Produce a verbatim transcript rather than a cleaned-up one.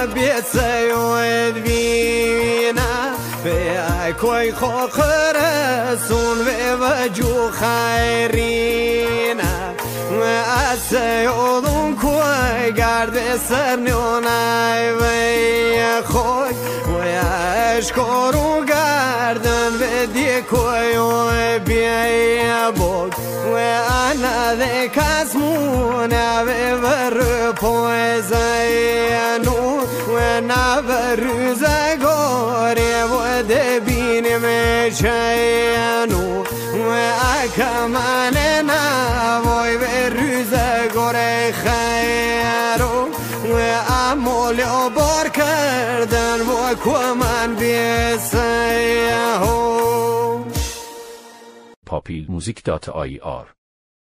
بيسيود بينا في كوي خرسون وجو خيرينا وأسيودون كوي قرد سرنوناي ويا خوي ويشكرون قردن بدي كوي وبيا بوك وأنا ذيك اسمونا ببر بوزينو ونبر زغوري ودبين مشينو وأكمان نبوي بر زغوري خيرو وأمول عبار کردن و کمن بیسیهو پاپیل موزیک دات آی آر